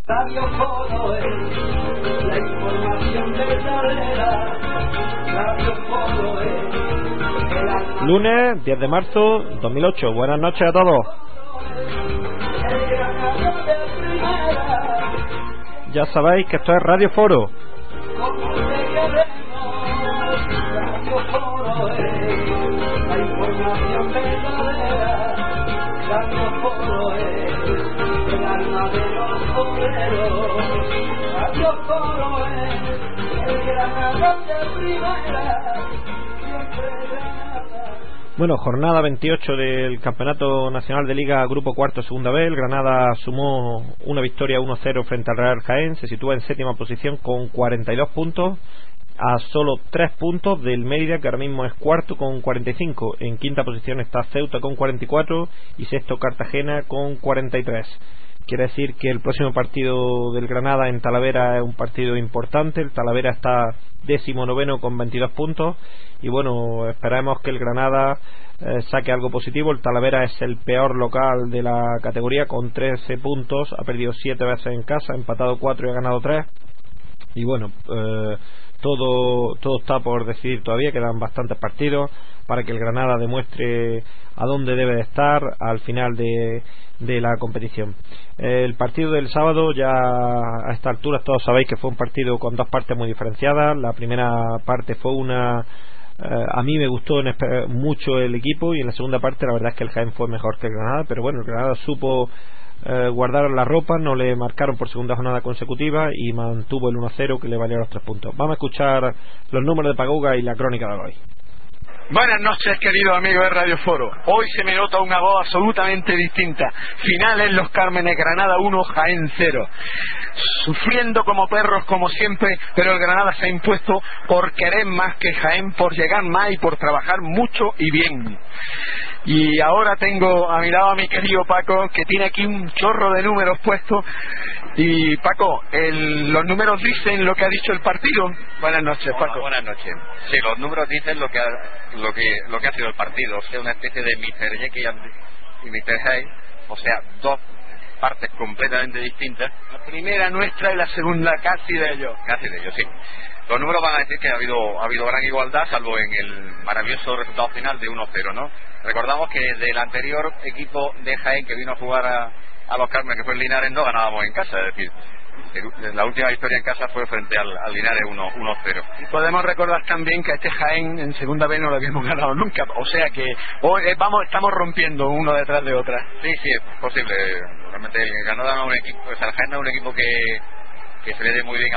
Radio Foro es la información verdadera. Radio Foro es lunes 10 de marzo 2008. Buenas noches a todos. Ya sabéis que esto es Radio Foro. Radio Foro es la información verdadera. Radio Foro es el alma de los obreros. Radio Foro es el Granada de primera. Siempre Granada. Bueno, jornada 28 del Campeonato Nacional de Liga Grupo Cuarto Segunda B. El Granada sumó una victoria 1-0 frente al Real Jaén. Se sitúa en séptima posición con 42 puntos, a solo 3 puntos del Mérida, que ahora mismo es cuarto con 45. En quinta posición está Ceuta con 44 y sexto Cartagena con 43. Quiere decir que el próximo partido del Granada en Talavera es un partido importante. El Talavera está 19º con 22 puntos y bueno, esperamos que el Granada saque algo positivo. El Talavera es el peor local de la categoría con 13 puntos, ha perdido 7 veces en casa, ha empatado 4 y ha ganado 3. Y bueno, todo está por decidir todavía. Quedan bastantes partidos para que el Granada demuestre a dónde debe de estar al final de la competición. El partido del sábado, ya a esta altura todos sabéis que fue un partido con dos partes muy diferenciadas. La primera parte fue a mí me gustó mucho el equipo, y en la segunda parte la verdad es que el Jaén fue mejor que el Granada, pero bueno, el Granada supo guardar la ropa, no le marcaron por segunda jornada consecutiva y mantuvo el 1-0 que le valió los 3 puntos. Vamos a escuchar los números de Paguga y la crónica de hoy. Buenas noches, queridos amigos de Radio Foro. Hoy se me nota una voz absolutamente distinta. Final en Los Cármenes, Granada 1, Jaén 0. Sufriendo como perros, como siempre, pero el Granada se ha impuesto por querer más que Jaén, por llegar más y por trabajar mucho y bien. Y ahora tengo a mi lado a mi querido Paco, que tiene aquí un chorro de números puestos. Y Paco, los números dicen lo que ha dicho el partido. Buenas noches, Paco. Hola, buenas noches. Sí, los números dicen lo que ha sido el partido. O sea, una especie de Mr. Jekyll y Mr. Hyde. O sea, dos partes completamente distintas. La primera nuestra y la segunda casi de ellos. Casi de ellos, sí. Los números van a decir que ha habido gran igualdad, salvo en el maravilloso resultado final de 1-0, ¿no? Recordamos que del anterior equipo de Jaén que vino a jugar a Los Cármenes, que fue el Linares, no ganábamos en casa. Es decir, la última victoria en casa fue frente al Linares 1-0. Y podemos recordar también que a este Jaén en segunda B no lo habíamos ganado nunca. O sea que hoy estamos rompiendo uno detrás de otra. Sí, es posible. Realmente el Granada no es un equipo, o sea, el Jaén no es un equipo que se le dé muy bien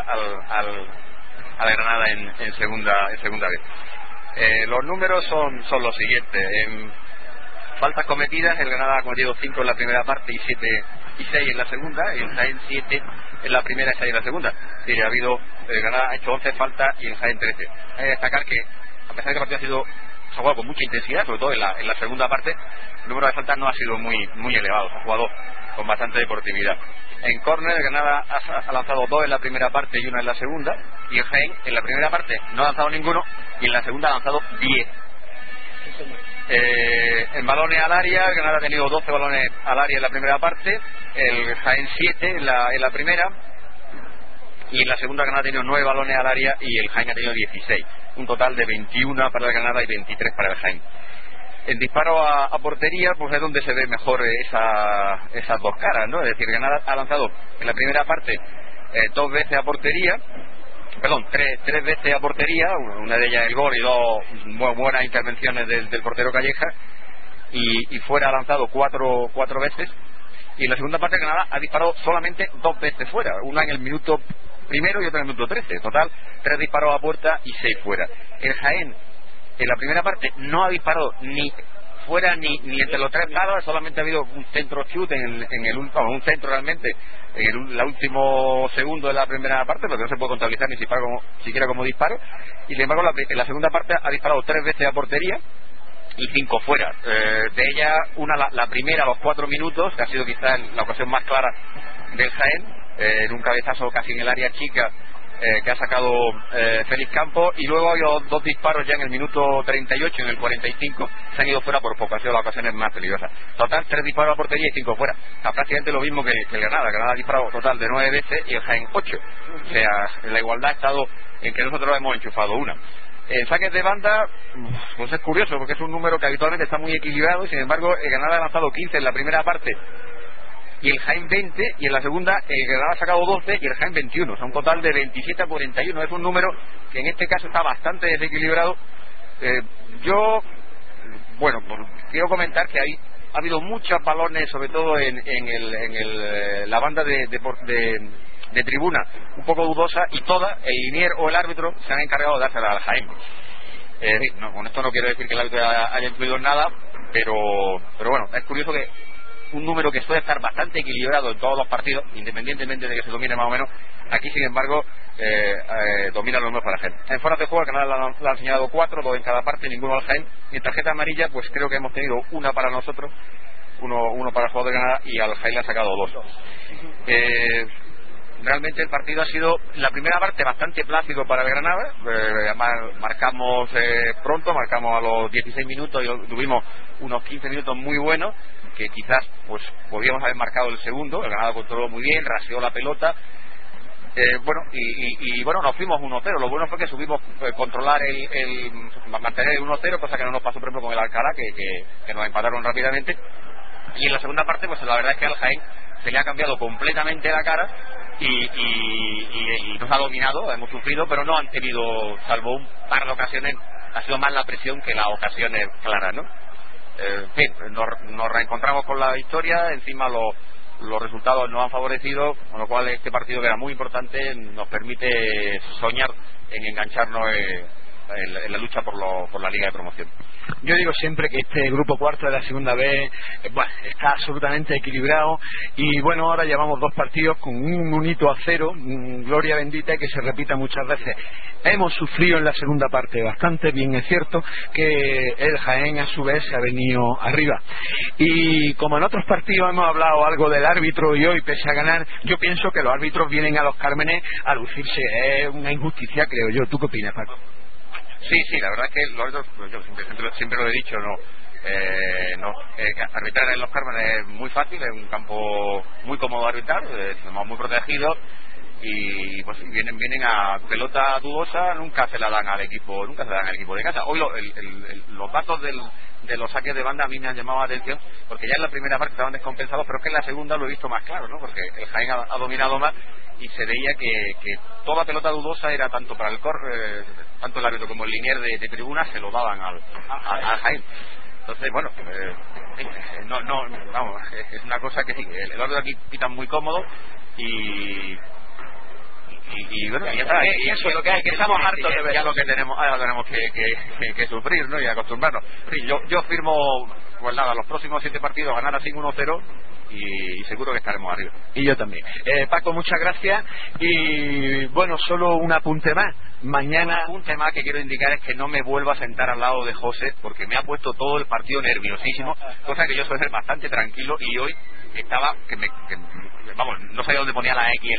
al Granada en segunda B. Los números son los siguientes. En faltas cometidas, el Granada ha cometido 5 en la primera parte y 6 en la segunda. El Jaén 7 en la primera y 6 en la segunda. Es decir, el Granada ha hecho 11 faltas y el Jaén 13. Hay que destacar que, a pesar de que el partido se ha jugado con mucha intensidad, sobre todo en la segunda parte, el número de faltas no ha sido muy elevado. Se ha jugado con bastante deportividad. En córner, el Granada ha lanzado 2 en la primera parte y 1 en la segunda, y el Jaén en la primera parte no ha lanzado ninguno y en la segunda ha lanzado 10. En balones al área, el Granada ha tenido 12 balones al área en la primera parte, el Jaén 7 en la primera, y en la segunda el Granada ha tenido 9 balones al área y el Jaén ha tenido 16, un total de 21 para el Granada y 23 para el Jaén. En disparo a portería, pues es donde se ve mejor esas dos caras, ¿no? Es decir, Granada ha lanzado en la primera parte 2 veces a portería, perdón, tres veces a portería, una de ellas el gol y 2 muy buenas intervenciones del portero Calleja, y fuera ha lanzado 4 veces, y en la segunda parte Granada ha disparado solamente 2 veces fuera, una en el minuto primero y otra en el minuto 13, total 3 disparos a puerta y 6 fuera. El Jaén en la primera parte no ha disparado ni fuera ni entre los 3 palos, solamente ha habido un centro shoot un centro realmente en el último segundo de la primera parte, pero que no se puede contabilizar ni siquiera como disparo, y sin embargo en la segunda parte ha disparado 3 veces a portería y 5 fuera, de ellas la primera a los 4 minutos, que ha sido quizás la ocasión más clara del Jaén, en un cabezazo casi en el área chica que ha sacado Félix Campos, y luego ha habido 2 disparos ya en el minuto 38 y en el 45 se han ido fuera por poco, ha sido las ocasiones más peligrosas. Total 3 disparos a portería y 5 fuera, está prácticamente lo mismo que el Granada. Granada ha disparado total de 9 veces y el Jaén 8, o sea, la igualdad ha estado en que nosotros hemos enchufado una. En saques de banda, pues es curioso porque es un número que habitualmente está muy equilibrado, y sin embargo el Granada ha lanzado 15 en la primera parte y el Jaén 20, y en la segunda el Granada ha sacado 12 y el Jaén 21, o sea, un total de 27 a 41. Es un número que en este caso está bastante desequilibrado. Yo, bueno, quiero comentar que ha habido muchos balones, sobre todo en la banda de tribuna, un poco dudosa, y toda, el linier o el árbitro se han encargado de dársela al Jaén. Con esto no quiero decir que el árbitro haya influido en nada, pero bueno, es curioso que un número que suele estar bastante equilibrado en todos los partidos, independientemente de que se domine más o menos, aquí sin embargo domina los números para el Jaén. En fuera de juego el Canal le han señalado 4, 2 en cada parte, ninguno al Jaén. Y en tarjeta amarilla pues creo que hemos tenido una para nosotros, uno para el jugador de Granada, y al Jaén le ha sacado 2. Realmente el partido ha sido, la primera parte, bastante plácido para el Granada. Marcamos pronto, marcamos a los 16 minutos y tuvimos unos 15 minutos muy buenos, que quizás pues podíamos haber marcado el segundo. El Granada controló muy bien, raseó la pelota, bueno, nos fuimos 1-0. Lo bueno fue que subimos controlar mantener el 1-0, cosa que no nos pasó por ejemplo con el Alcalá, que nos empataron rápidamente. Y en la segunda parte pues la verdad es que al Jaén se le ha cambiado completamente la cara y nos ha dominado, hemos sufrido, pero no han tenido, salvo un par de ocasiones, ha sido más la presión que las ocasiones claras, ¿no? En fin, nos reencontramos con la victoria, encima los resultados nos han favorecido, con lo cual este partido, que era muy importante, nos permite soñar en engancharnos en la lucha por la Liga de Promoción. Yo digo siempre que este grupo cuarto de la segunda B está absolutamente equilibrado, y bueno, ahora llevamos 2 partidos con un 1-0, gloria bendita, que se repita muchas veces. Hemos sufrido en la segunda parte bastante, bien es cierto que el Jaén a su vez se ha venido arriba, y como en otros partidos hemos hablado algo del árbitro, y hoy pese a ganar, yo pienso que los árbitros vienen a los Cármenes a lucirse. Es una injusticia, creo yo. ¿Tú qué opinas, Paco? Sí, la verdad es que los árbitros, pues yo siempre lo he dicho, arbitrar en los Cármenes es muy fácil, es un campo muy cómodo de arbitrar, estamos muy protegidos, y pues vienen a pelota dudosa, nunca se la dan al equipo de casa. Hoy los datos de los saques de banda a mí me han llamado la atención, porque ya en la primera parte estaban descompensados, pero es que en la segunda lo he visto más claro, ¿no? Porque el Jaén ha dominado más, y se veía que toda pelota dudosa era tanto para tanto el árbitro como el linier de tribuna se lo daban al Jaén. Entonces, bueno, vamos, es una cosa que sí, el árbitro aquí pita muy cómodo, y bueno, ya está, y eso es lo que hay, que estamos hartos de ver. Ya lo que tenemos, ahora tenemos que sufrir, ¿no? Y acostumbrarnos. Sí, yo firmo, pues nada, los próximos 7 partidos ganar así 1-0, y seguro que estaremos arriba. Y yo también. Paco, muchas gracias. Y bueno, solo un apunte más. Mañana, un apunte más que quiero indicar es que no me vuelva a sentar al lado de José, porque me ha puesto todo el partido nerviosísimo, cosa que yo suelo ser bastante tranquilo, y hoy estaba vamos, no sabía dónde ponía la X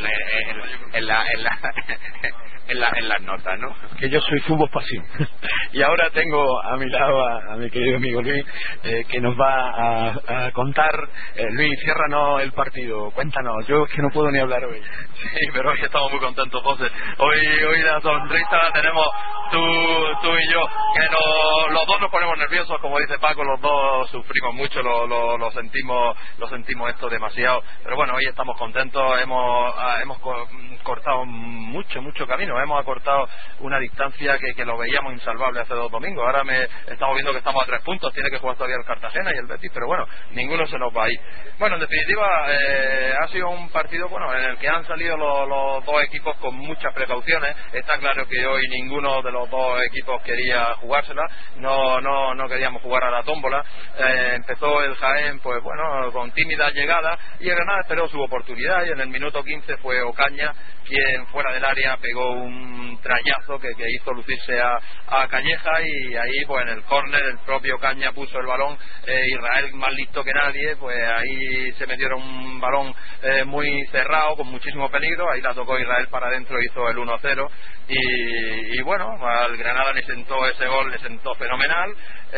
en las notas, ¿no? Que yo soy fútbol pasión. Y ahora tengo a mi lado a mi querido amigo Luis, que nos va a contar. Luis, ciérranos el partido, cuéntanos. Yo es que no puedo ni hablar hoy. Sí, pero hoy estamos muy contentos, José. Hoy la sonrisa la tenemos tú y yo, que los dos nos ponemos nerviosos, como dice Paco, los dos sufrimos mucho, lo sentimos esto demasiado, pero bueno, hoy estamos contentos. Hemos cortado mucho camino, hemos acortado una distancia que lo veíamos insalvable hace 2 domingos. Ahora estamos viendo que estamos a 3 puntos, tiene que jugar todavía el Cartagena y el Betis, pero bueno, ninguno se nos va ahí. Bueno, en definitiva, ha sido un partido en el que han salido los dos equipos con muchas precauciones. Está claro que hoy ninguno de los dos equipos quería jugársela, no queríamos jugar a la tómbola. Empezó el Jaén, pues bueno, con tímida llegada, y el Granada esperó su oportunidad, y en el minuto 15 fue Ocaña quien fuera del área pegó un trayazo que hizo lucirse a Calleja, y ahí pues en el córner el propio Caña puso el balón, Israel más listo que nadie, pues ahí se metieron un balón muy cerrado con muchísimo peligro, ahí la tocó Israel para adentro, hizo el 1-0 y bueno, al Granada le sentó ese gol, le sentó fenomenal.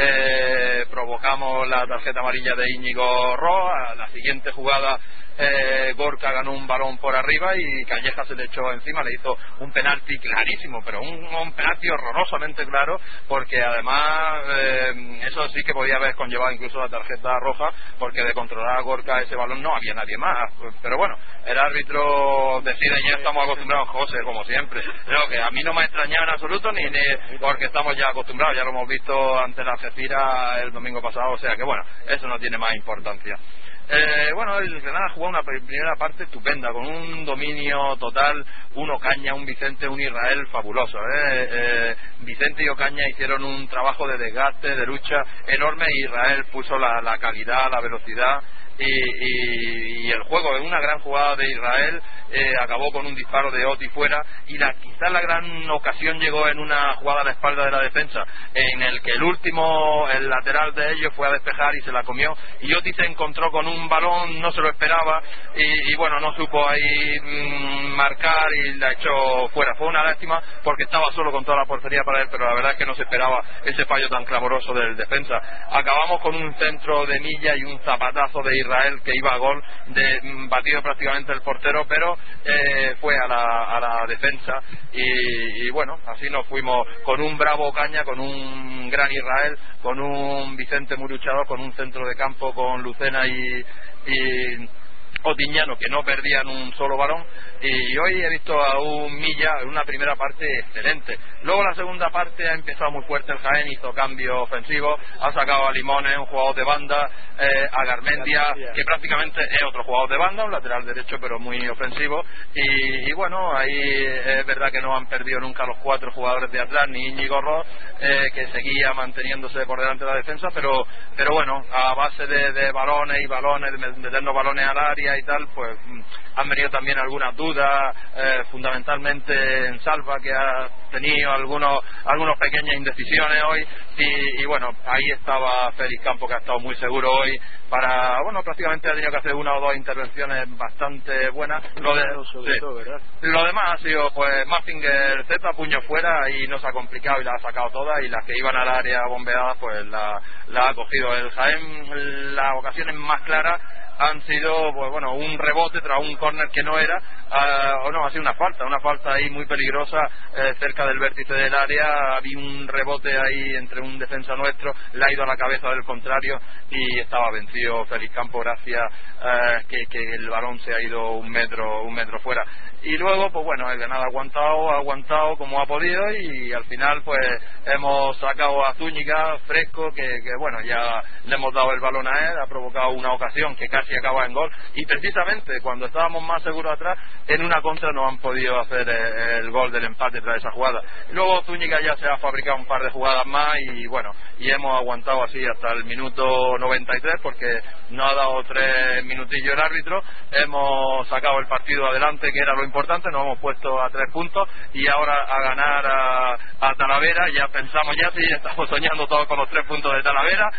Provocamos la tarjeta amarilla de Íñigo Roa. A la siguiente jugada Gorka ganó un balón por arriba y Calleja se le echó encima, le hizo un penalti clarísimo, pero un penalti horrorosamente claro, porque además eso sí que podía haber conllevado incluso la tarjeta roja, porque de controlar a Gorka ese balón no había nadie más. Pero bueno, el árbitro decide, ya estamos acostumbrados, José, como siempre. Creo que a mí no me ha extrañado en absoluto, ni porque estamos ya acostumbrados, ya lo hemos visto ante la Algeciras el domingo pasado, o sea que bueno, eso no tiene más importancia. Bueno, el Granada jugó una primera parte estupenda, con un dominio total, un Ocaña, un Vicente, un Israel fabuloso. Vicente y Ocaña hicieron un trabajo de desgaste, de lucha enorme, y Israel puso la calidad, la velocidad y el juego. En una gran jugada de Israel acabó con un disparo de Oti fuera, y quizás la gran ocasión llegó en una jugada a la espalda de la defensa, en el que el lateral de ellos fue a despejar y se la comió, y Oti se encontró con un balón, no se lo esperaba, y bueno, no supo ahí marcar y la echó fuera. Fue una lástima porque estaba solo con toda la portería para él, pero la verdad es que no se esperaba ese fallo tan clamoroso del defensa. Acabamos con un centro de Milla y un zapatazo de Israel que iba a gol, batido prácticamente el portero, pero fue a la defensa, y bueno, así nos fuimos con un bravo Caña, con un gran Israel, con un Vicente muy luchador, con un centro de campo con Lucena y Otiñano, que no perdían un solo balón. Y hoy he visto a un Milla en una primera parte excelente. Luego la segunda parte ha empezado muy fuerte el Jaén, hizo cambio ofensivo, ha sacado a Limones, un jugador de banda, a Garmendia, que prácticamente es otro jugador de banda, un lateral derecho pero muy ofensivo, y bueno, ahí es verdad que no han perdido nunca los 4 jugadores de atrás, ni Íñigo Ross, que seguía manteniéndose por delante de la defensa, pero bueno, a base de balones y balones, de meternos balones al área y tal, pues han venido también algunas dudas, fundamentalmente en Salva, que ha tenido algunas pequeñas indecisiones hoy, y bueno, ahí estaba Félix Campo, que ha estado muy seguro hoy prácticamente ha tenido que hacer una o dos intervenciones bastante buenas. Lo demás ha sido pues Mazinger Z, puño fuera, y no se ha complicado y la ha sacado toda, y las que iban al área bombeadas pues la ha cogido el Jaén. Las ocasiones más claras han sido pues bueno, un rebote tras un córner que no era, ha sido una falta ahí muy peligrosa, cerca del vértice del área. Había un rebote ahí entre un defensa nuestro, le ha ido a la cabeza del contrario y estaba vencido Félix Campo, gracias que el balón se ha ido un metro fuera. Y luego pues bueno, el Granada ha aguantado como ha podido, y al final pues hemos sacado a Zúñiga fresco, que bueno, ya le hemos dado el balón a él, ha provocado una ocasión que casi acaba en gol, y precisamente cuando estábamos más seguros atrás, en una contra no han podido hacer el gol del empate tras esa jugada. Y luego Zúñiga ya se ha fabricado un par de jugadas más, y bueno, y hemos aguantado así hasta el minuto 93, porque no ha dado 3 minutillos el árbitro. Hemos sacado el partido adelante, que era lo importante, nos hemos puesto a 3 puntos, y ahora a ganar a Talavera. Ya pensamos, estamos soñando todos con los 3 puntos de Talavera,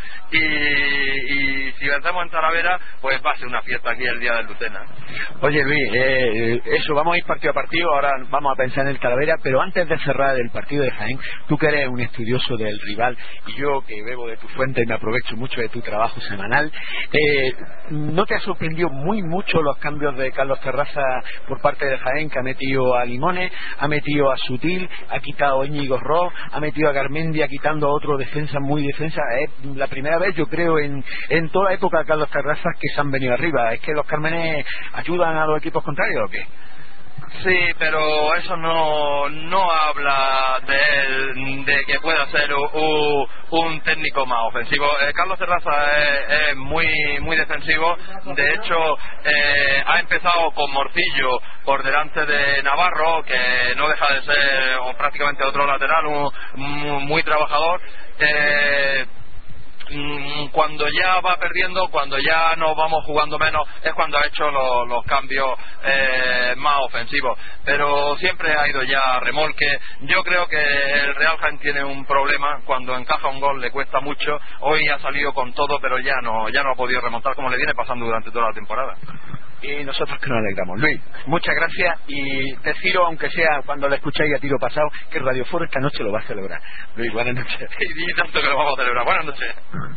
y si vencemos en Talavera pues va a ser una fiesta aquí el día del Lucena. Oye Luis, eso, vamos a ir partido a partido, ahora vamos a pensar en el Talavera, pero antes de cerrar el partido de Jaén, tú que eres un estudioso del rival, y yo que bebo de tu fuente y me aprovecho mucho de tu trabajo semanal, ¿no te ha sorprendido mucho los cambios de Carlos Terraza por parte de Jaén, que ha metido a Limones, ha metido a Sutil, ha quitado a Íñigo Ross, ha metido a Garmendia, quitando a otro defensa muy defensa? Es la primera vez, yo creo, en toda la época de Carlos Terraza, que se han venido arriba. ¿Es que los Cármenes ayudan a los equipos contrarios o qué? Sí, pero eso no habla de que pueda ser un técnico más ofensivo. Carlos Terraza es muy defensivo. De hecho, ha empezado con Morcillo por delante de Navarro, que no deja de ser prácticamente otro lateral, muy trabajador. Cuando ya va perdiendo, cuando ya nos vamos jugando menos, es cuando ha hecho los cambios más ofensivos, pero siempre ha ido ya a remolque. Yo creo que el Real Jaén tiene un problema, cuando encaja un gol le cuesta mucho. Hoy ha salido con todo, pero ya no ha podido remontar, como le viene pasando durante toda la temporada. Y nosotros que nos alegramos. Luis, muchas gracias, y deciros, aunque sea cuando la escucháis a tiro pasado, que Radio Foro esta noche lo va a celebrar. Luis, buenas noches. Y tanto que lo vamos a celebrar. Buenas noches.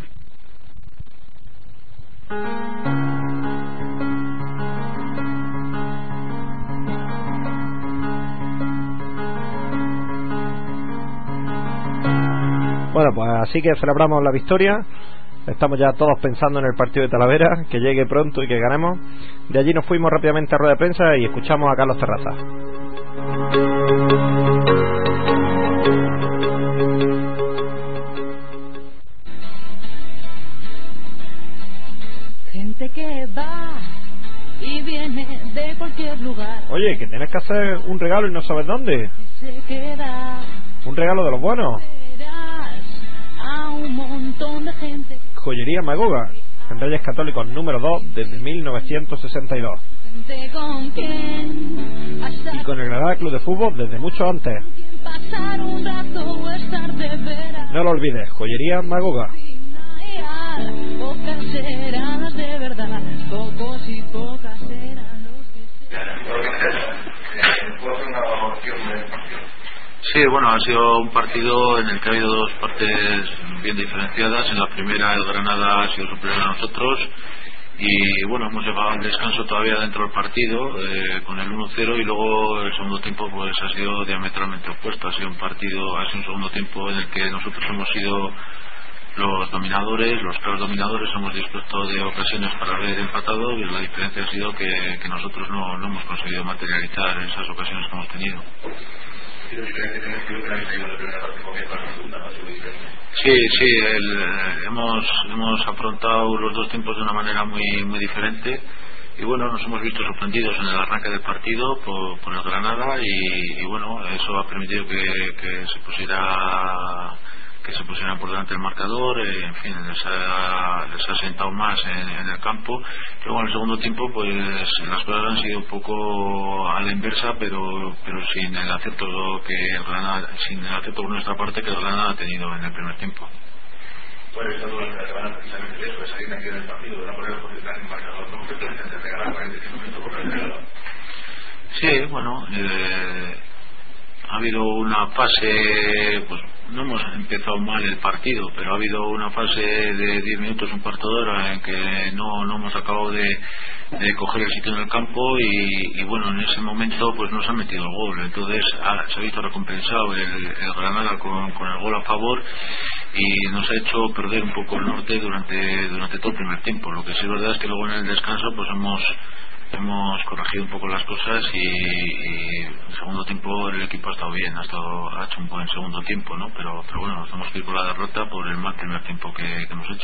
Bueno, pues así que celebramos la victoria. Estamos ya todos pensando en el partido de Talavera, que llegue pronto y que ganemos. De allí nos fuimos rápidamente a rueda de prensa y escuchamos a Carlos Terrazas. Gente que va y viene de cualquier lugar. Oye, que tienes que hacer un regalo y no sabes dónde. Se queda. Un regalo de los buenos. A un montón de gente. Joyería Magoga, en Reyes Católicos número 2 desde 1962. ¿Con quién? Y con el Granada Club de Fútbol desde mucho antes. Pasar un rato o estar de veras. No lo olvides, Joyería Magoga. Pocas serán de verdad, pocos y pocas serán los que Sí, bueno, ha sido un partido en el que ha habido dos partes bien diferenciadas. En la primera el Granada ha sido superior a nosotros y bueno, hemos llegado al descanso todavía dentro del partido con el 1-0, y luego el segundo tiempo pues ha sido diametralmente opuesto. Ha sido un segundo tiempo en el que nosotros hemos sido los dominadores, los claros dominadores. Hemos dispuesto de ocasiones para haber empatado, y la diferencia ha sido que nosotros no hemos conseguido materializar esas ocasiones que hemos tenido. Sí, hemos afrontado los dos tiempos de una manera muy diferente, y bueno, nos hemos visto sorprendidos en el arranque del partido por el Granada, y bueno, eso ha permitido que se pusieran por delante el marcador. En fin, les ha sentado más en el campo. Luego en el segundo tiempo pues las cosas han sido un poco a la inversa, pero sin el acierto por nuestra parte que el Granada ha tenido en el primer tiempo. Pues esa duda que van precisamente eso, esa dinámica del partido, de una poner por detrás el marcador, no que pretende regalar 45 minutos por el regalo. Sí, bueno, ha habido una fase, pues no hemos empezado mal el partido, pero ha habido una fase de 10 minutos, un cuarto de hora, en que no hemos acabado de coger el sitio en el campo, y bueno, en ese momento pues nos han metido el gol. Entonces se ha visto recompensado el Granada con el gol a favor, y nos ha hecho perder un poco el norte durante todo el primer tiempo. Lo que sí es verdad es que luego en el descanso pues hemos corregido un poco las cosas, y el segundo tiempo el equipo ha estado bien, ha hecho un buen segundo tiempo, ¿no? Pero bueno, nos hemos que ir con la derrota por el mal primer tiempo que hemos hecho.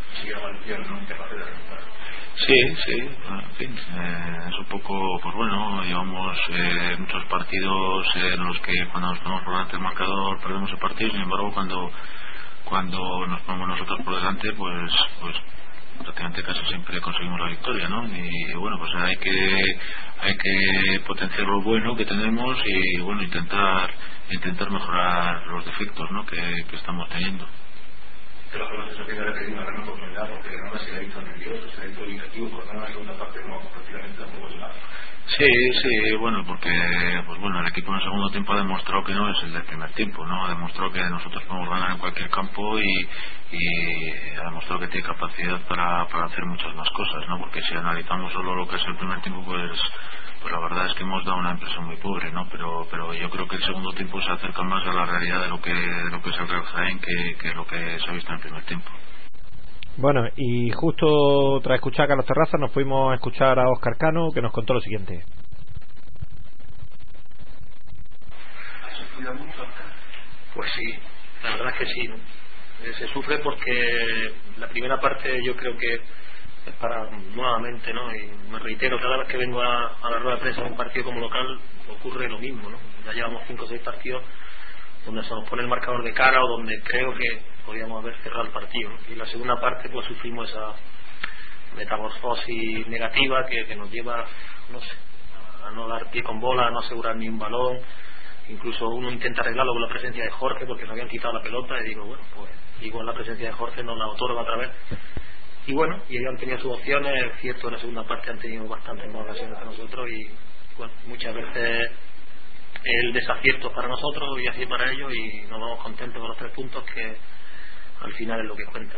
Sí, en fin, es un poco, pues bueno, llevamos muchos partidos en los que cuando nos ponemos por delante del marcador perdemos el partido. Sin embargo, cuando nos ponemos nosotros por delante, pues prácticamente casi siempre conseguimos la victoria, ¿no? Y bueno, pues hay que potenciar lo bueno que tenemos, y bueno, intentar mejorar los defectos, ¿no?, que estamos teniendo. Pero la sensación era que hay una gran oportunidad, porque Granada se le ha visto nervioso, se le ha visto indicativo, por la segunda parte no, prácticamente tampoco es nada. Sí, bueno, porque pues bueno, el equipo en el segundo tiempo ha demostrado que no es el del primer tiempo, ¿no? Ha demostrado que nosotros podemos ganar en cualquier campo, y ha demostrado que tiene capacidad para hacer muchas más cosas, ¿no? Porque si analizamos solo lo que es el primer tiempo, pues la verdad es que hemos dado una impresión muy pobre, ¿no? Pero yo creo que el segundo tiempo se acerca más a la realidad de lo que es el Real Jaén que lo que se ha visto en el primer tiempo. Bueno, y justo tras escuchar a Carlos Terrazas nos fuimos a escuchar a Óscar Cano, que nos contó lo siguiente. ¿Has sufrido mucho, Óscar? Pues sí, la verdad es que sí, ¿no? Se sufre porque la primera parte yo creo que es para nuevamente, ¿no? Y me reitero, cada vez que vengo a la rueda de prensa de un partido como local ocurre lo mismo, ¿no? Ya llevamos 5 o 6 partidos donde se nos pone el marcador de cara, o donde creo que podríamos haber cerrado el partido, ¿no? Y en la segunda parte pues sufrimos esa metamorfosis negativa que nos lleva, no sé, a no dar pie con bola, a no asegurar ni un balón. Incluso uno intenta arreglarlo con la presencia de Jorge, porque nos habían quitado la pelota, y digo, bueno, pues igual la presencia de Jorge nos la otorga otra vez. Y bueno, y ellos han tenido sus opciones. Es cierto, en la segunda parte han tenido bastantes más ocasiones que nosotros, y bueno, muchas veces el desacierto es para nosotros y así para ellos, y nos vamos contentos con los 3 puntos, que al final es lo que cuentan.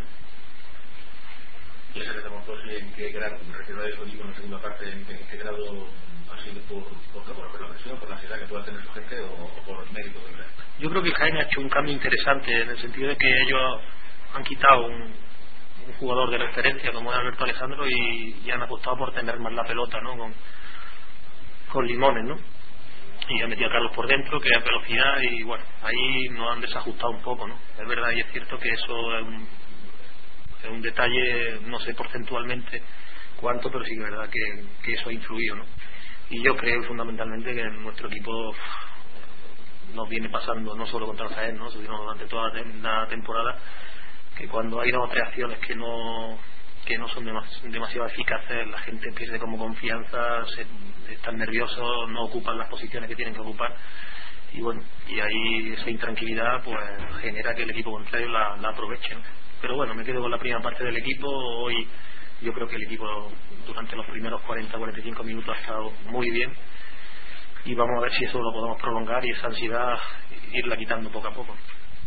¿Y ese que te montó en qué grado, refiero a eso, digo, en la segunda parte, en qué grado ha sido por la presión, por la ansiedad que pueda tener su gente, o por el mérito del resto? Yo creo que Jaén ha hecho un cambio interesante, en el sentido de que ellos han quitado un jugador de referencia como es Alberto Alejandro, y han apostado por tener más la pelota, ¿no? Con Limones, ¿no? Y han metido a Carlos por dentro, que es velocidad, y bueno, ahí nos han desajustado un poco, ¿no? Es verdad y es cierto que eso es un detalle, no sé porcentualmente cuánto, pero sí que es verdad que eso ha influido, ¿no? Y yo creo fundamentalmente que en nuestro equipo nos viene pasando, no solo contra el Jaén, ¿no? Sino durante toda la temporada, que cuando hay 2 o 3 acciones que no son demasiado eficaces, la gente pierde como confianza, están nerviosos, no ocupan las posiciones que tienen que ocupar, y bueno, y ahí esa intranquilidad pues genera que el equipo contrario la aproveche, ¿no? Pero bueno, me quedo con la primera parte del equipo. Hoy yo creo que el equipo durante los primeros 40-45 minutos ha estado muy bien, y vamos a ver si eso lo podemos prolongar y esa ansiedad irla quitando poco a poco.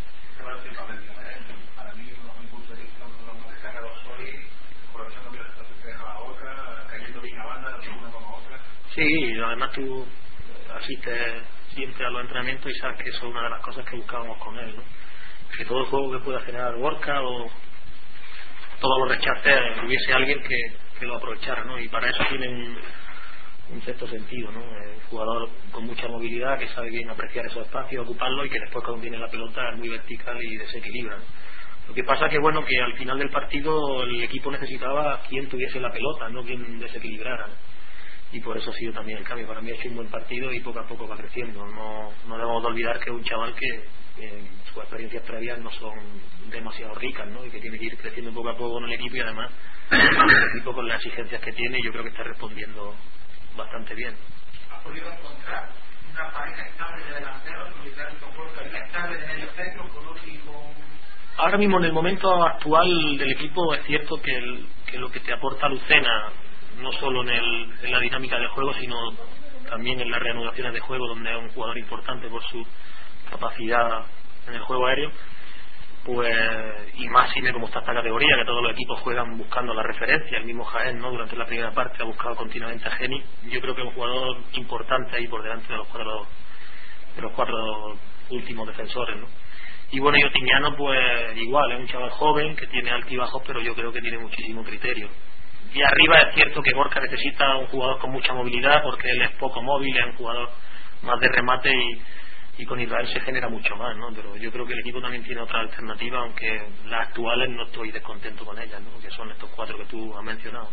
Para mí, uno de los impulsos de los más destacados hoy, aprovechando bien la situación que deja la otra, cayendo bien a banda, tanto una como otra. Sí, además tú asistes siempre a los entrenamientos y sabes que eso es una de las cosas que buscábamos con él, ¿no? Que todo el juego que pueda generar Gorka o todos los rechaces hubiese alguien que lo aprovechara, ¿no? Y para eso tiene un cierto sentido, ¿no? Un jugador con mucha movilidad, que sabe bien apreciar esos espacios, ocuparlos, y que después cuando tiene la pelota es muy vertical y desequilibra, ¿no? Lo que pasa que bueno, que al final del partido el equipo necesitaba quien tuviese la pelota, no quien desequilibrara, ¿no? Y por eso ha sido también el cambio. Para mí ha hecho un buen partido y poco a poco va creciendo. No debemos de olvidar que es un chaval que sus experiencias previas no son demasiado ricas, ¿no? Y que tiene que ir creciendo poco a poco con el equipo, y además el equipo con las exigencias que tiene, yo creo que está respondiendo bastante bien. ¿Ha podido encontrar una pareja estable de delanteros, estable de medio centro, con Oti y con...? Ahora mismo, en el momento actual del equipo, es cierto que lo que te aporta Lucena, no solo en la dinámica del juego, sino también en las reanudaciones de juego, donde es un jugador importante por su capacidad en el juego aéreo, pues, y más como está esta categoría, que todos los equipos juegan buscando la referencia. El mismo Jaén, ¿no? Durante la primera parte ha buscado continuamente a Geni. Yo creo que es un jugador importante ahí por delante de los cuatro últimos defensores, ¿no? Y bueno, y Otimiano, pues igual, es un chaval joven que tiene altibajos, pero yo creo que tiene muchísimo criterio. Y arriba es cierto que Gorka necesita un jugador con mucha movilidad, porque él es poco móvil, es un jugador más de remate, y con Israel se genera mucho más, ¿no? Pero yo creo que el equipo también tiene otra alternativa, aunque las actuales no estoy descontento con ellas, ¿no? Que son estos 4 que tú has mencionado.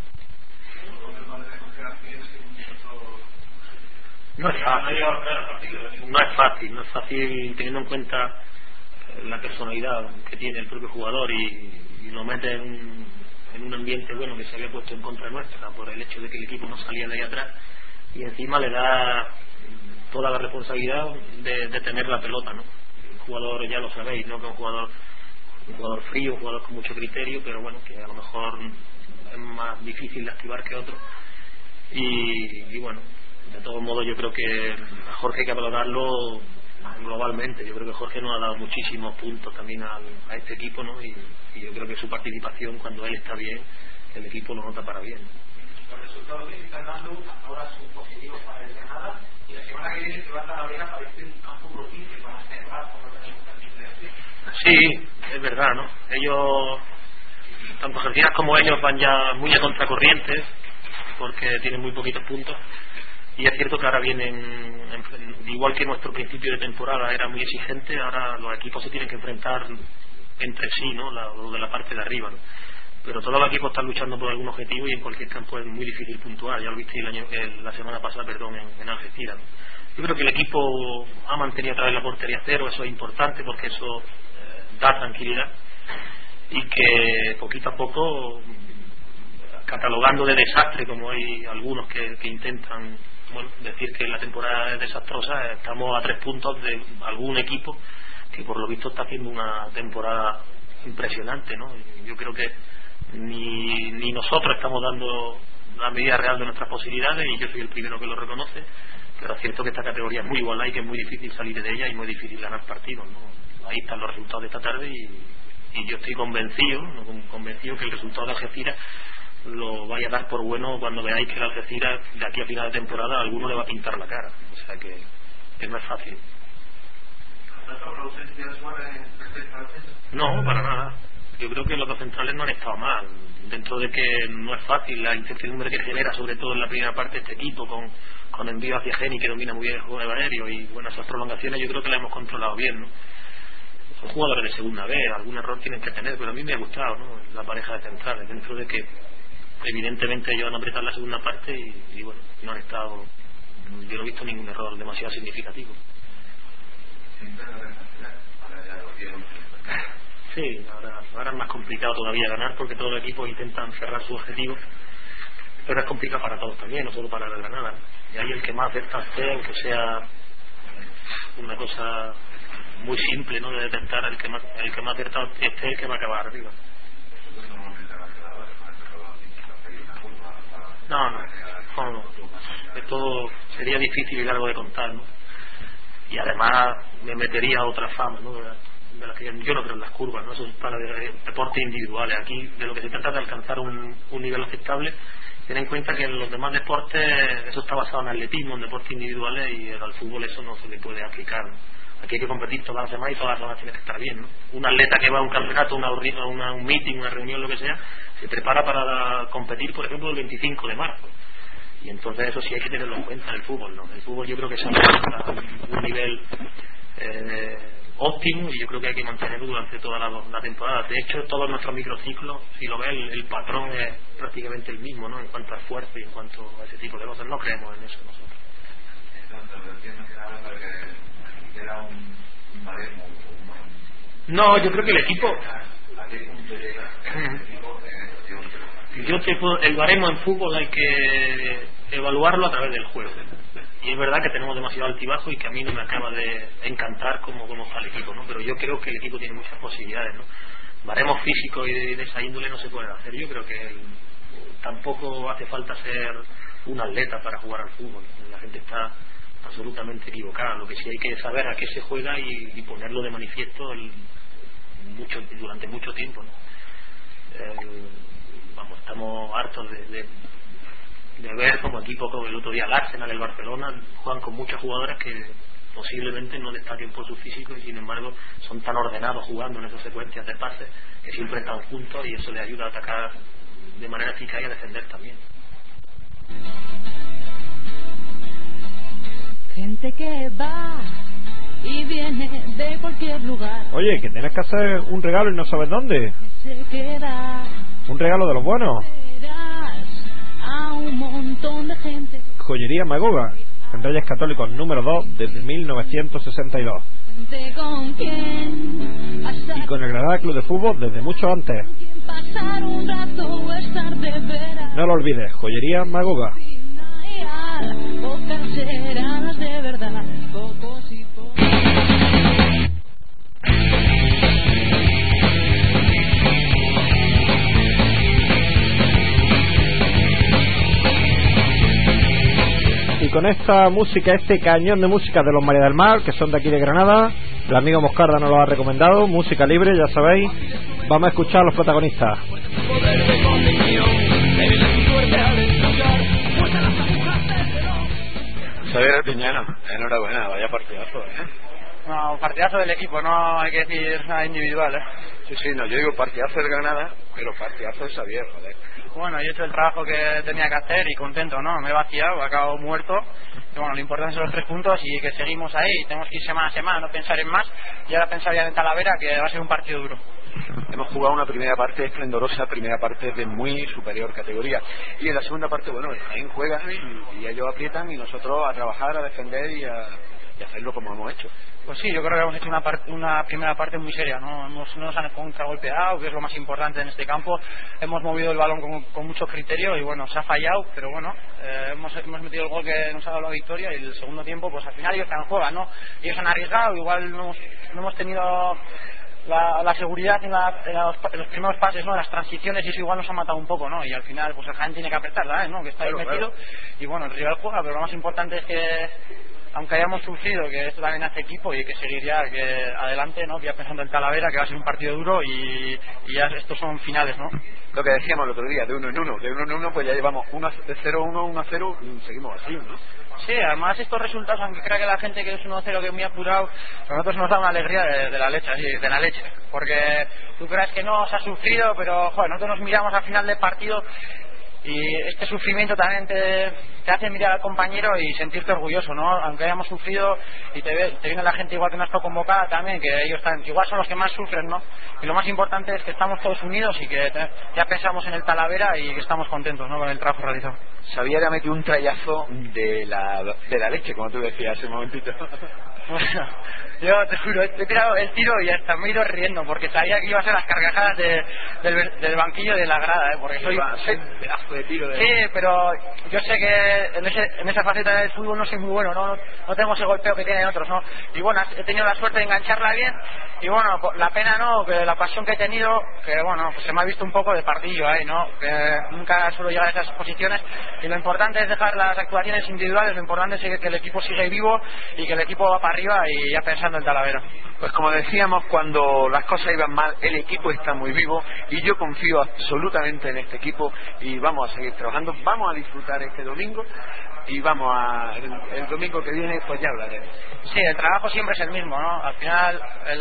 No es fácil teniendo en cuenta la personalidad que tiene el propio jugador, y lo mete en un ambiente bueno que se había puesto en contra nuestra por el hecho de que el equipo no salía de ahí atrás, y encima le da toda la responsabilidad de tener la pelota, ¿no? El jugador, ya lo sabéis, ¿no? Que es un jugador frío, un jugador con mucho criterio, pero bueno, que a lo mejor es más difícil de activar que otro, y bueno, de todos modos yo creo que a Jorge hay que valorarlo globalmente. Yo creo que Jorge nos ha dado muchísimos puntos también a este equipo, ¿no? Y yo creo que su participación, cuando él está bien, el equipo lo nota para bien. Los resultados que se están dando ahora son positivos para el Granada, y la semana que viene se va a dar la Vega para un campo propicio para cerrar por lo que Sí, es verdad, ¿no? Ellos, tanto Argentinas como ellos, van ya muy a contracorriente, porque tienen muy poquitos puntos. Y es cierto que ahora vienen, igual que nuestro principio de temporada era muy exigente, ahora los equipos se tienen que enfrentar entre sí, ¿no? Lo de la parte de arriba, ¿no? Pero todos los equipos están luchando por algún objetivo, y en cualquier campo es muy difícil puntuar. Ya lo viste la semana pasada, en Algeciras, ¿no? Yo creo que el equipo ha mantenido otra vez la portería cero. Eso es importante, porque eso da tranquilidad, y que poquito a poco, catalogando de desastre como hay algunos que intentan bueno, decir que la temporada es desastrosa. Estamos a 3 puntos de algún equipo que por lo visto está haciendo una temporada impresionante, ¿no? Yo creo que ni nosotros estamos dando la medida real de nuestras posibilidades, y yo soy el primero que lo reconoce, pero es cierto que esta categoría es muy igualada y que es muy difícil salir de ella y muy difícil ganar partidos, ¿no? Ahí están los resultados de esta tarde y yo estoy convencido que el resultado de Algeciras lo vaya a dar por bueno cuando veáis que el Algeciras de aquí a final de temporada a alguno le va a pintar la cara, o sea que no es fácil. No, para nada. Yo creo que los dos centrales no han estado mal, dentro de que no es fácil la incertidumbre que genera, sobre todo en la primera parte, este equipo con envío hacia Geni, que domina muy bien el juego aéreo, y bueno, esas prolongaciones yo creo que las hemos controlado bien, ¿no? Son jugadores de segunda B, algún error tienen que tener, pero a mí me ha gustado, ¿no?, la pareja de centrales, dentro de que evidentemente ellos han apretado la segunda parte y bueno, no han estado, yo no he visto ningún error demasiado significativo. Sí, ahora es más complicado todavía ganar, porque todos los equipos intentan cerrar su objetivo, pero es complicado para todos también, no solo para la Granada, y ahí el que más acerta esté, aunque sea una cosa muy simple, ¿no?, de detectar, el que más acertado esté, el que va a acabar arriba. No. Esto sería difícil y largo de contar, ¿no? Y además me metería a otra fama, ¿no?, de las que yo no creo en las curvas, ¿no? Eso es para deportes individuales. Aquí de lo que se trata es de alcanzar un nivel aceptable. Ten en cuenta que en los demás deportes eso está basado en atletismo, en deportes individuales, y al fútbol eso no se le puede aplicar, ¿no? Aquí hay que competir todas las semanas y todas las semanas tiene que estar bien, ¿no? Un atleta que va a un campeonato, un meeting, una reunión, lo que sea, se prepara para competir, por ejemplo, el 25 de marzo. Y entonces eso sí hay que tenerlo en cuenta en el fútbol, ¿no? El fútbol yo creo que se alcanza un nivel óptimo, y yo creo que hay que mantenerlo durante toda la temporada. De hecho, todos nuestros microciclos, si lo ves, el patrón es prácticamente el mismo, ¿no?, en cuanto a esfuerzo y en cuanto a ese tipo de cosas. No creemos en eso nosotros. No, yo creo que el equipo, el baremo en fútbol hay que evaluarlo a través del juego, y es verdad que tenemos demasiado altibajo y que a mí no me acaba de encantar cómo está el equipo, ¿no? Pero yo creo que el equipo tiene muchas posibilidades, ¿no? Baremos físicos y de esa índole no se pueden hacer. Yo creo que tampoco hace falta ser un atleta para jugar al fútbol. La gente está absolutamente equivocada. Lo que sí hay que saber a qué se juega y ponerlo de manifiesto durante mucho tiempo, ¿no? Estamos hartos de ver como equipo, como el otro día el Arsenal, el Barcelona, juegan con muchos jugadores que posiblemente no destaquen por su físico, y sin embargo son tan ordenados jugando en esas secuencias de pases que siempre están juntos, y eso les ayuda a atacar de manera eficaz y a defender también. Gente que va y viene de cualquier lugar. Oye, que tienes que hacer un regalo y no sabes dónde. Se queda. Un regalo de los buenos. A un montón de gente. Joyería Magoga, en Reyes Católicos número 2 desde 1962. ¿Con quién? Y con el Granada Club de Fútbol desde mucho antes. Pasar un rato, estar de veras. No lo olvides, Joyería Magoga. Pocas serán de verdad, pocos y pocos. Y con esta música, este cañón de música de los María del Mar, que son de aquí de Granada, el amigo Moscarda nos lo ha recomendado, música libre, ya sabéis. Vamos a escuchar a los protagonistas. Xavier Piñano, enhorabuena, vaya partidazo, No, partidazo del equipo, no hay que decir nada individual, Sí, no, yo digo partidazo del Granada, pero partidazo de Xavier, joder. Bueno, yo he hecho el trabajo que tenía que hacer y contento, ¿no? Me he vaciado, acabo muerto. Y bueno, lo importante son los 3 puntos y que seguimos ahí. Tenemos que ir semana a semana, no pensar en más. Y ahora pensar ya en Talavera, que va a ser un partido duro. Hemos jugado una primera parte esplendorosa, primera parte de muy superior categoría. Y en la segunda parte, bueno, ahí juegan y ellos aprietan y nosotros a trabajar, a defender y hacerlo como hemos hecho. Pues sí, yo creo que hemos hecho una primera parte muy seria, no nos han contragolpeado, que es lo más importante en este campo. Hemos movido el balón con mucho criterio y bueno, se ha fallado, pero bueno, hemos metido el gol que nos ha dado la victoria, y el segundo tiempo pues al final ellos están en juego, ¿no? Ellos han arriesgado, igual no hemos tenido la seguridad en los primeros pases, ¿no? Las transiciones, y eso igual nos ha matado un poco, ¿no? Y al final pues el Jaén tiene que apretarla, ¿no? Que está ahí metido, y bueno, el rival juega, pero lo más importante es que aunque hayamos sufrido, que esto también hace equipo y hay que seguir ya adelante, ¿no? Ya pensando en Talavera, que va a ser un partido duro, y ya estos son finales, ¿no? Lo que decíamos el otro día, de uno en uno, pues ya llevamos 1-0, 1-1, y seguimos así, ¿no? Sí, además estos resultados, aunque crea que la gente que es 1-0, que es muy apurado, a nosotros nos da una alegría de la leche, así, de la leche, porque tú crees que no se ha sufrido, pero joder, nosotros nos miramos al final del partido y este sufrimiento también te hace mirar al compañero y sentirte orgulloso, ¿no? Aunque hayamos sufrido, y te viene la gente igual que no está convocada también, que ellos igual son los que más sufren, ¿no? Y lo más importante es que estamos todos unidos y que ya pensamos en el Talavera y que estamos contentos, ¿no? Con el trabajo realizado. Xavier ha metido un trayazo de la leche, como tú decías hace un momentito. Bueno, yo te juro, he tirado el tiro y hasta me he ido riendo, porque sabía que iba a ser las carcajadas del banquillo de la grada, porque soy pedazo de tiro de... Sí, pero yo sé que en esa faceta del fútbol no soy muy bueno, no tengo ese golpeo que tienen otros, ¿no? Y bueno, he tenido la suerte de engancharla bien, y bueno, la pena, ¿no? Que la pasión que he tenido, que bueno, pues se me ha visto un poco de pardillo ahí, ¿no? Que nunca suelo llegar a esas posiciones, y lo importante es dejar las actuaciones individuales, lo importante es que el equipo sigue vivo y que el equipo va para arriba y ya pensando en Talavera. Pues como decíamos, cuando las cosas iban mal, el equipo está muy vivo, y yo confío absolutamente en este equipo, y vamos a seguir trabajando, vamos a disfrutar este domingo, y el domingo que viene pues ya hablaremos. Sí, el trabajo siempre es el mismo, ¿no? Al final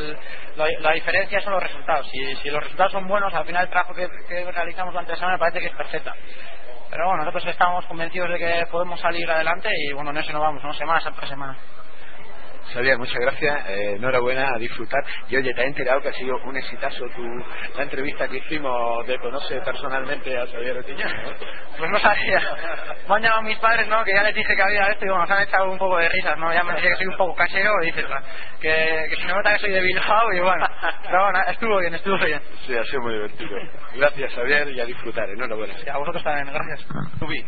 la diferencia son los resultados. Si los resultados son buenos, al final el trabajo que realizamos durante la semana parece que es perfecta. Pero bueno, nosotros estamos convencidos de que podemos salir adelante, y bueno, en eso nos vamos, ¿no? Semana tras semana. Xavier, muchas gracias, enhorabuena, a disfrutar. Y oye, te has enterado que ha sido un exitazo la entrevista que hicimos de conocer personalmente a Xavier Otiñán, ¿no? Pues no sabía. Me han llamado mis padres, ¿no? Que ya les dije que había esto, y bueno, nos han echado un poco de risas, ¿no? Ya me decía que soy un poco casero, y dices que si me nota que soy de Bilbao, y bueno, pero bueno, estuvo bien. Sí, ha sido muy divertido. Gracias, Xavier, y a disfrutar, enhorabuena. Sí, a vosotros también, gracias. Tubi,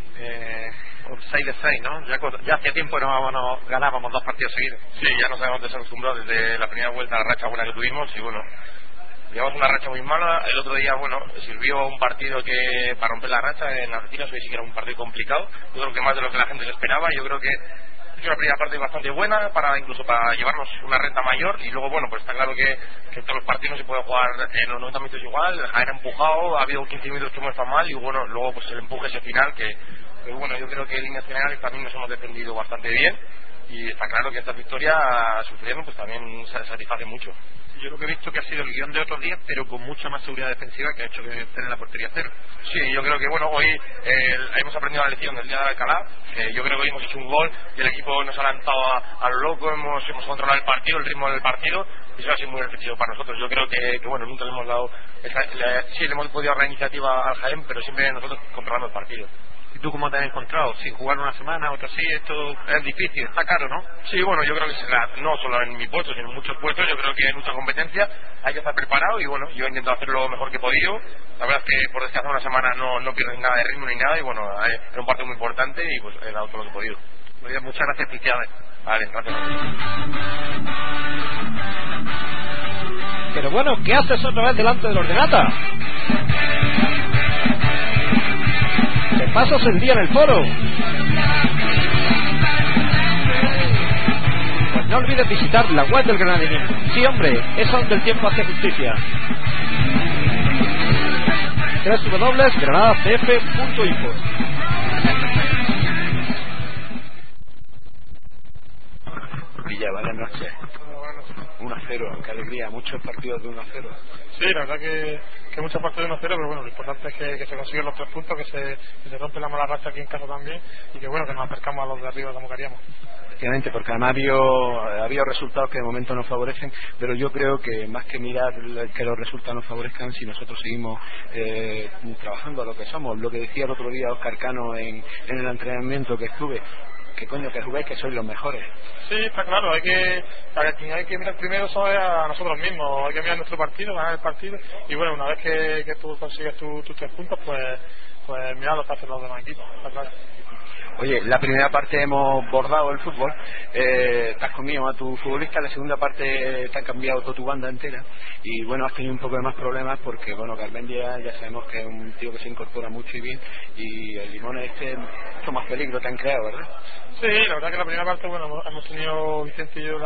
6 de 6, ¿no? Ya hacía tiempo no ganábamos 2 partidos seguidos. Sí, ya nos habíamos desacostumbrado desde la primera vuelta a la racha buena que tuvimos, y bueno, llevamos una racha muy mala. El otro día, bueno, sirvió un partido que para romper la racha en Argentinos, hoy sí que era un partido complicado, yo creo que más de lo que la gente se esperaba. Yo creo que es una primera parte bastante buena, incluso para llevarnos una renta mayor, y luego bueno, pues está claro que todos los partidos no se puede jugar en los 90 minutos igual. El Jaén ha empujado, ha habido 15 minutos que hemos estado mal, y bueno, luego pues el empuje ese final que bueno, yo creo que en líneas generales también nos hemos defendido bastante bien, y está claro que esta victoria sufriendo pues también satisface mucho. Yo lo que he visto que ha sido el guión de otros días, pero con mucha más seguridad defensiva, que ha hecho que tener la portería cero. Sí, yo creo que bueno, hoy hemos aprendido la lección del día de Alcalá, que yo creo que hoy hemos hecho un gol y el equipo nos ha lanzado a lo loco, hemos controlado el partido, el ritmo del partido, y eso ha sido muy reflexivo para nosotros. Yo creo que bueno, nunca le hemos dado sí le hemos podido dar la iniciativa al Jaén, pero siempre nosotros controlando el partido. ¿Y tú cómo te has encontrado? Si jugar una semana, otra sí, esto es difícil, está caro, ¿no? Sí, bueno, yo creo que no solo en mi puesto, sino en muchos puestos. Yo creo que hay mucha competencia, hay que estar preparado, y bueno, yo he intentado hacerlo lo mejor que he podido. La verdad es que por descansar una semana no pierdes nada de ritmo ni nada, y bueno, era un partido muy importante, y pues he dado todo lo que he podido. Muy bien, muchas gracias, felicidades. Vale, gracias. Pero bueno, ¿qué haces otra vez delante del ordenata? Te pasas el día en el foro. Pues no olvides visitar la web del Granadinismo. Sí, hombre, es donde el tiempo hace justicia. www.granadacf.info. Villa, buenas noches. 1-0, qué alegría, muchos partidos de 1-0. Sí, la verdad que muchos partidos de 1-0, pero bueno, lo importante es que se consiguen los 3 puntos, que se rompe la mala racha aquí en casa también, y que bueno, que nos acercamos a los de arriba como queríamos. Efectivamente, porque además ha habido resultados que de momento nos favorecen, pero yo creo que más que mirar que los resultados nos favorezcan, si nosotros seguimos trabajando a lo que somos, lo que decía el otro día Óscar Cano en el entrenamiento que estuve, que coño, que juguéis, que sois los mejores. Sí, está claro, hay que mirar primero eso es a nosotros mismos, hay que mirar nuestro partido, ganar el partido, y bueno, una vez que tú consigues tus 3 puntos, pues mira lo que hacen los demás equipos, está claro. Oye, la primera parte hemos bordado el fútbol, te has comido a tu futbolista, la segunda parte te han cambiado toda tu banda entera y bueno, has tenido un poco de más problemas porque bueno, Garmendia ya sabemos que es un tío que se incorpora mucho y bien, y el Limón mucho más peligro te han creado, ¿verdad? Sí, la verdad que la primera parte, bueno, hemos tenido Vicente y yo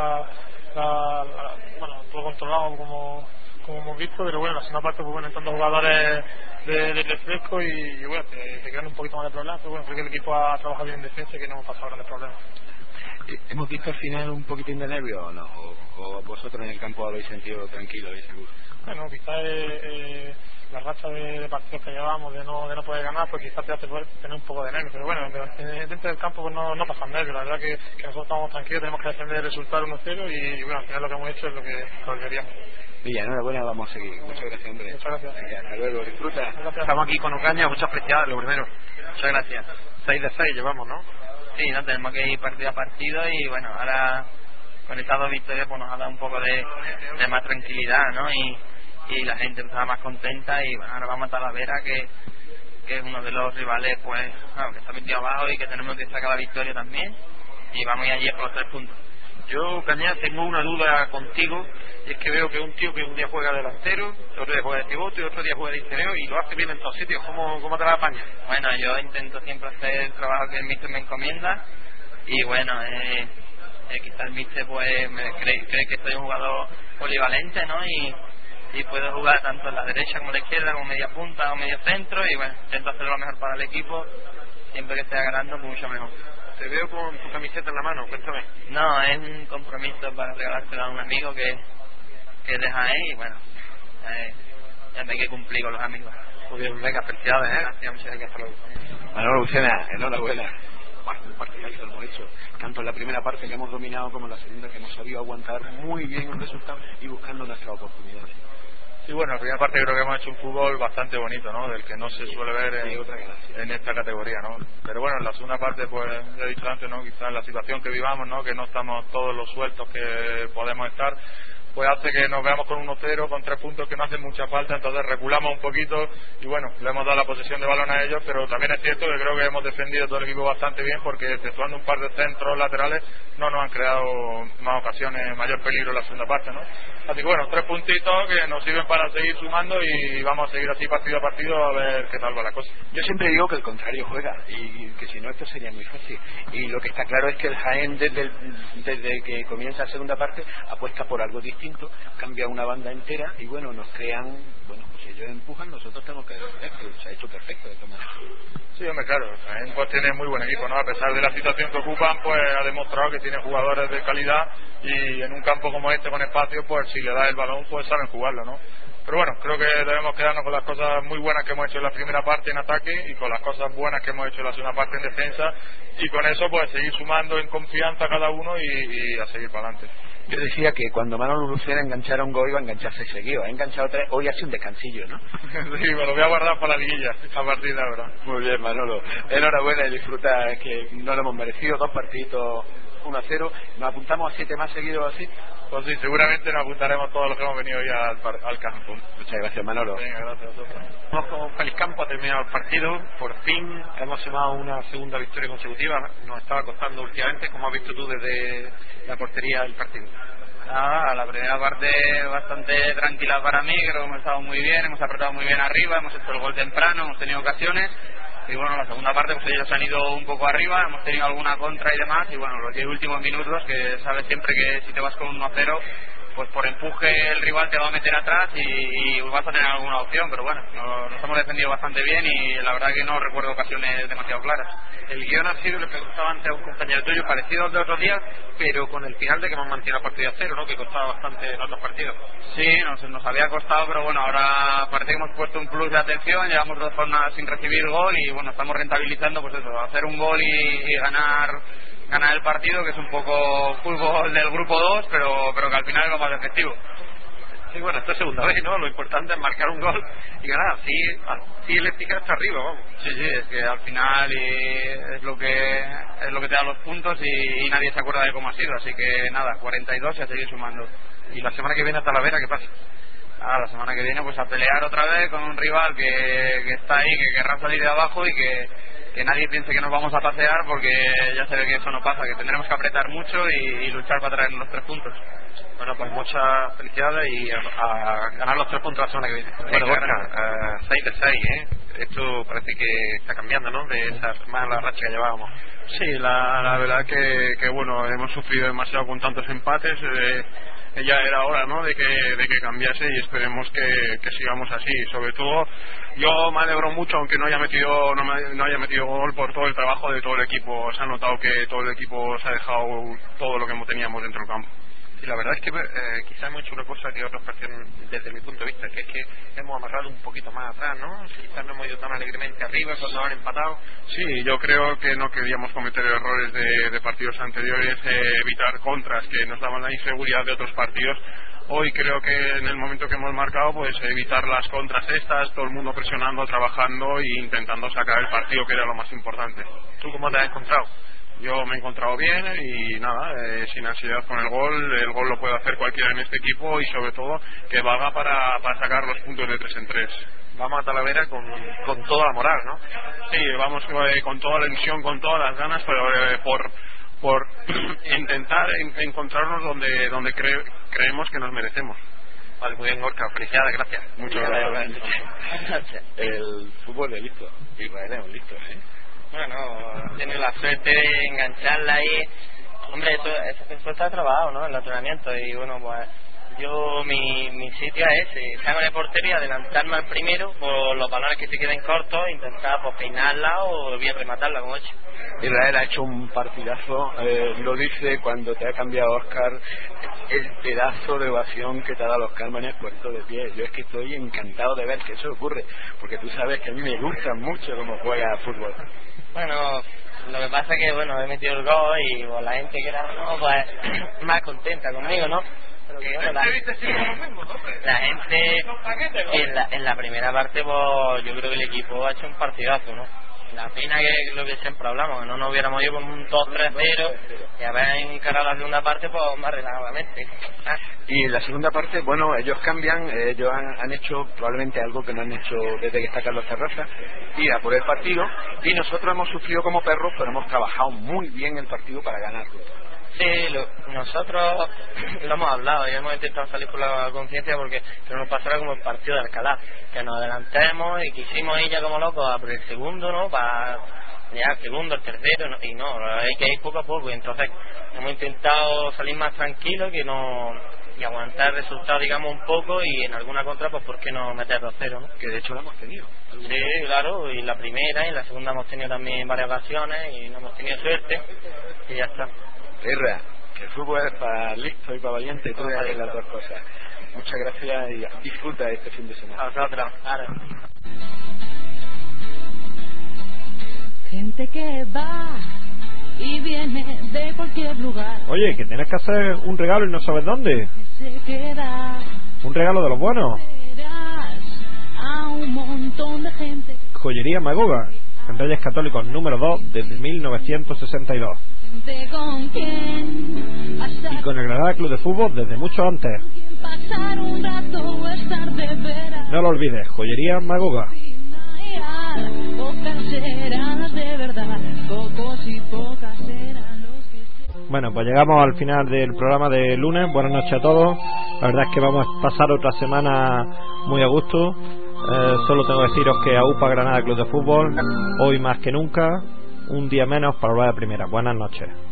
bueno, todo controlado como hemos visto, pero bueno, la segunda parte, pues bueno, entrando jugadores de refresco y bueno, te crean un poquito más de problemas, pero bueno, creo que el equipo ha trabajado bien en defensa y que no hemos pasado grandes problemas. ¿Hemos visto al final un poquitín de nervio o no? ¿O vosotros en el campo habéis sentido tranquilo y seguro? Bueno, quizás la racha de partidos que llevamos de no poder ganar, pues quizás te hace tener un poco de nervio, pero bueno, dentro del campo pues no pasan nervios, la verdad que nosotros estamos tranquilos, tenemos que defender el resultado 1-0 y bueno, al final lo que hemos hecho es lo que queríamos. Villa, enhorabuena, vamos a seguir. Muchas gracias, hombre. Muchas gracias. Venga, hasta luego, disfruta. Gracias. Estamos aquí con Ocaña, muchas felicidades, lo primero. Muchas gracias. 6 de 6 llevamos, ¿no? Sí, no tenemos que ir partido a partido y bueno, ahora con estas 2 victorias pues nos ha dado un poco de más tranquilidad, ¿no? Y la gente está más contenta y bueno, ahora vamos a Talavera que es uno de los rivales pues que está metido abajo y que tenemos que sacar la victoria también y vamos a ir allí por los 3 puntos. Yo, Cañas, tengo una duda contigo, y es que veo que un tío que un día juega delantero, otro día juega de pivote y otro día juega de interior y lo hace bien en todos sitios. ¿Cómo te la apañas? Bueno, yo intento siempre hacer el trabajo que el míster me encomienda y bueno, quizás el míster pues cree que soy un jugador polivalente, ¿no? Y puedo jugar tanto en la derecha como en la izquierda, como media punta o medio centro y bueno, intento hacer lo mejor para el equipo, siempre que esté ganando pues mucho mejor. Te veo con tu camiseta en la mano, cuéntame. No, es un compromiso para regalárselo a un amigo que deja ahí y bueno, ya me hay que cumplir con los amigos. Muy bien, venga, felicidades, Gracias, muchas gracias, hasta luego. Manolo Lucena, enhorabuena. Un partidazo lo hemos hecho, tanto en la primera parte que hemos dominado como en la segunda, que hemos sabido aguantar muy bien un resultado y buscando nuestras oportunidades. Sí, bueno, en la primera parte creo que hemos hecho un fútbol bastante bonito, ¿no? Del que no se suele ver en esta categoría, ¿no? Pero bueno, en la segunda parte, pues ya he dicho antes, ¿no? Quizás en la situación que vivamos, ¿no? Que no estamos todos los sueltos que podemos estar, pues hace que nos veamos con 1-0, con 3 puntos que no hacen mucha falta, entonces reculamos un poquito y bueno, le hemos dado la posesión de balón a ellos, pero también es cierto que creo que hemos defendido todo el equipo bastante bien porque exceptuando un par de centros laterales no nos han creado más ocasiones, mayor peligro en la segunda parte, ¿no? Así que bueno, 3 puntitos que nos sirven para seguir sumando y vamos a seguir así partido a partido a ver qué tal va la cosa. Yo siempre digo que el contrario juega y que si no esto sería muy fácil, y lo que está claro es que el Jaén desde que comienza la segunda parte apuesta por algo distinto, cambia una banda entera y bueno, nos crean, bueno, pues si ellos empujan nosotros tenemos que defender, pero se ha hecho perfecto de tomar. Sí, hombre, claro, Jaén pues tiene muy buen equipo, ¿no? A pesar de la situación que ocupan, pues ha demostrado que tiene jugadores de calidad y en un campo como este con espacio, pues si le da el balón, pues saben jugarlo, ¿no? Pero bueno, creo que debemos quedarnos con las cosas muy buenas que hemos hecho en la primera parte en ataque y con las cosas buenas que hemos hecho en la segunda parte en defensa y con eso pues seguir sumando en confianza cada uno y a seguir para adelante. Yo decía que cuando Manolo Lucena enganchara un gol iba a engancharse seguido, ha enganchado 3, hoy hace un descansillo, ¿no? Sí, me lo voy a guardar para la liguilla a partir de ahora. Muy bien, Manolo, enhorabuena y disfruta, que no lo hemos merecido, 2 partiditos 1-0, nos apuntamos a 7 más seguidos así. Pues sí, seguramente nos apuntaremos todos los que hemos venido hoy al campo. Muchas gracias, Manolo. Venga, gracias a vosotros. Vamos con Félix Campo, ha terminado el partido, por fin hemos sumado una segunda victoria consecutiva, nos estaba costando últimamente. ¿Cómo has visto tú desde la portería del partido? La primera parte bastante tranquila para mí, creo que hemos estado muy bien, hemos apretado muy bien arriba, hemos hecho el gol temprano, hemos tenido ocasiones y bueno, la segunda parte pues ellos han ido un poco arriba, hemos tenido alguna contra y demás y bueno, los 10 últimos minutos, que sabes siempre que si te vas con 1-0 pues por empuje el rival te va a meter atrás y vas a tener alguna opción, pero bueno, nos hemos defendido bastante bien y la verdad que no recuerdo ocasiones demasiado claras. El guión ha sido, le preguntaba antes a un compañero tuyo, parecido al de otros días, pero con el final de que hemos mantenido la partida a 0, ¿no? Que costaba bastante en otros partidos. Sí, nos había costado, pero bueno, ahora parece que hemos puesto un plus de atención, llevamos 2 jornadas sin recibir gol y bueno, estamos rentabilizando pues eso, hacer un gol y ganar el partido, que es un poco fútbol del grupo 2, pero que al final es lo más efectivo. Sí, bueno, esto es segunda vez, ¿no? Lo importante es marcar un gol y ganar. Así el Écija está arriba, vamos. Sí, es que al final es lo que te da los puntos y nadie se acuerda de cómo ha sido. Así que nada, 42 y a seguir sumando. ¿Y la semana que viene a Talavera qué pasa? La semana que viene pues a pelear otra vez con un rival que está ahí, que querrá salir de abajo y que nadie piense que nos vamos a pasear, porque ya se ve que eso no pasa, que tendremos que apretar mucho y luchar para traer los 3 puntos. Bueno, pues muchas felicidades y a ganar los 3 puntos la semana que viene. Bueno, Gorka, 6 de 6, ¿eh? Esto parece que está cambiando, ¿no? De esa mala racha que llevábamos. Sí, la verdad que bueno, hemos sufrido demasiado con tantos empates. Ya era hora, ¿no?, de que cambiase, y esperemos que sigamos así. Sobre todo yo me alegro mucho, aunque no haya metido gol, por todo el trabajo de todo el equipo. Se ha notado que todo el equipo se ha dejado todo lo que teníamos dentro del campo. Y la verdad es que quizás hemos hecho una cosa que otros parecen, desde mi punto de vista, que es que hemos amarrado un poquito más atrás, ¿no? Quizás no hemos ido tan alegremente arriba cuando han empatado. Sí, yo creo que no queríamos cometer errores de partidos anteriores, evitar contras que nos daban la inseguridad de otros partidos. Hoy creo que en el momento que hemos marcado, pues evitar las contras estas, todo el mundo presionando, trabajando e intentando sacar el partido, que era lo más importante. ¿Tú cómo te has encontrado? Yo me he encontrado bien y nada, sin ansiedad con el gol lo puede hacer cualquiera en este equipo, y sobre todo que valga para sacar los puntos de 3 en 3. Vamos a Talavera con toda la moral, ¿no? Sí, vamos con toda la ilusión, con todas las ganas, pero por intentar encontrarnos donde creemos que nos merecemos. Vale, muy bien, Gorka, felicidades, gracias. Muchas gracias. El fútbol es listo, Israel es listo, ¿eh? Bueno, tiene la suerte de engancharla ahí. Hombre, eso está trabajado, ¿no?, el entrenamiento. Y bueno, pues yo mi sitio es ese: estar en el portero y adelantarme al primero por los balones que se queden cortos, intentar pues peinarla o bien rematarla como he hecho. Israel ha hecho un partidazo, lo dice cuando te ha cambiado Óscar, el pedazo de ovación que te ha dado los Cármenes puesto de pie. Yo es que estoy encantado de ver que eso ocurre, porque tú sabes que a mí me gusta mucho cómo juega fútbol. Bueno, lo que pasa es que bueno, he metido el gol y pues, la gente que era pues más contenta conmigo, ¿no? Pero que bueno, la gente en la primera parte, pues yo creo que el equipo ha hecho un partidazo, ¿no? La pena que es lo que siempre hablamos, que no nos hubiéramos ido con un 2-3-0 y haber encarado la segunda parte pues más relajadamente. Y la segunda parte, bueno, ellos cambian, ellos han hecho probablemente algo que no han hecho desde que está Carlos Terraza, ir a por el partido, y nosotros hemos sufrido como perros, pero hemos trabajado muy bien el partido para ganarlo. Sí, nosotros lo hemos hablado y hemos intentado salir por la conciencia, porque que no nos pasara como el partido de Alcalá, que nos adelantemos y quisimos ir ya como locos a por el segundo, ¿no?, para ya el segundo, el tercero, ¿no? Y no, hay que ir poco a poco, y entonces hemos intentado salir más tranquilos y aguantar el resultado, digamos, un poco, y en alguna contra, pues ¿por qué no meter 2-0, ¿no? Que de hecho lo hemos tenido. Sí, claro, y la primera y en la segunda hemos tenido también varias ocasiones y no hemos tenido suerte, y ya está. Irra, que el fútbol es para listo y para valiente, y tú haces las dos cosas. Muchas gracias y disfruta este fin de semana. A vosotros. Claro. Gente que va y viene de cualquier lugar. Oye, que tienes que hacer un regalo y no sabes dónde. Se queda. Un regalo de los buenos. A un montón de gente. Joyería Magoga, en Reyes Católicos número 2 desde 1962. ¿Con quién pasar, y con el Granada Club de Fútbol desde mucho antes. pasar un rato o estar de veras? No lo olvides, Joyería Magoga. Pocas serán de verdad, pocos y pocas serán los que... Bueno, pues llegamos al final del programa de lunes. Buenas noches a todos. La verdad es que vamos a pasar otra semana muy a gusto. Solo tengo que deciros que AUPA Granada Club de Fútbol, hoy más que nunca, un día menos para hablar de primera. Buenas noches.